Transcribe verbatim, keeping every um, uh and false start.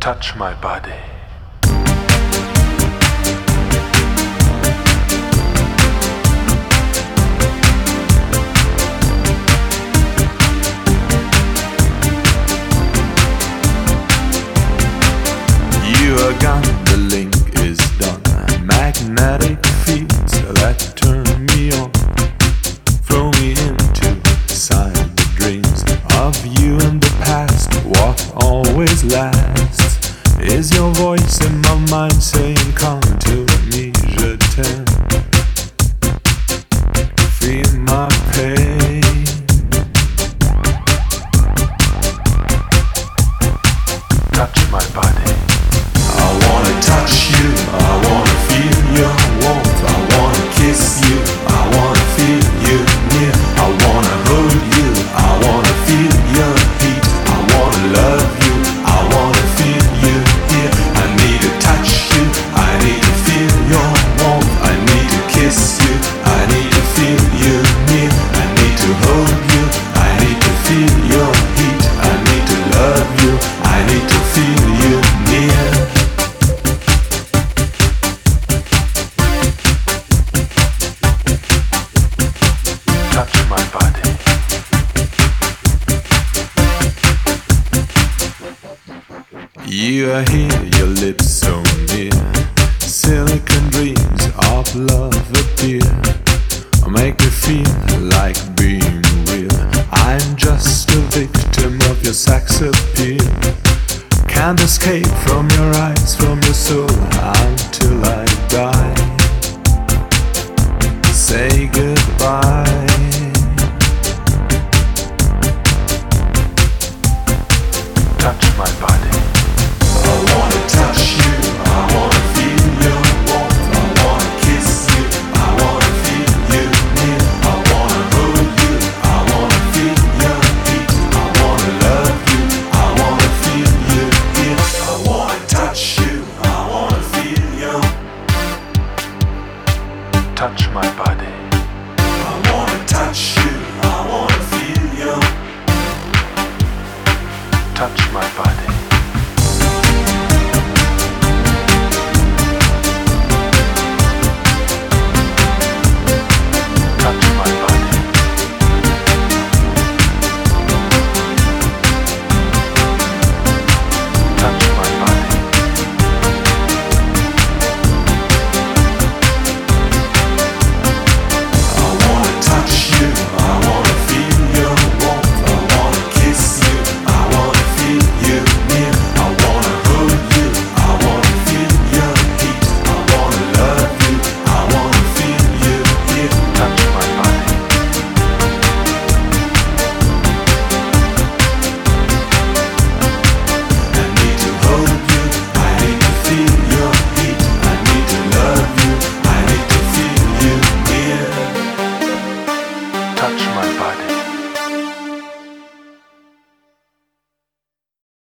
touch my body. You are gone, the link is done. Magnetic fields that turn me on, throw me into silent dreams of you in the past. What always lasts is your voice in my mind saying, come to me, je t'aime. Feel my pain. Touch my body. I wanna touch you, I wanna feel your warmth, I wanna kiss you, I wanna feel you near, I wanna hold you, I wanna feel your heat, I wanna love you, I wanna feel you here. I need to touch you, I need to feel your warmth, I need to kiss you, I need to feel you near, I need to hold you, I need to feel your heat, I need to love you, I need to feel you near. Touch my body. You are here, your lips so near. Silicon dreams of love appear. Make me feel like being real. I'm just a victim of your sex appeal. Can't escape from your